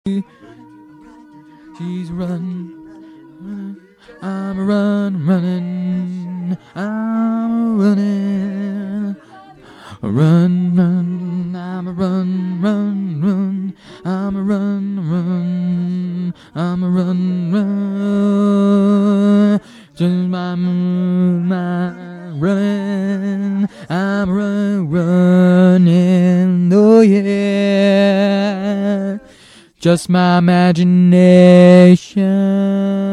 She's running. I'm running. I'm running. Run, I'm a run. I'm a run. I'm a run. Just my running. I'm running. Oh yeah. Just my imagination.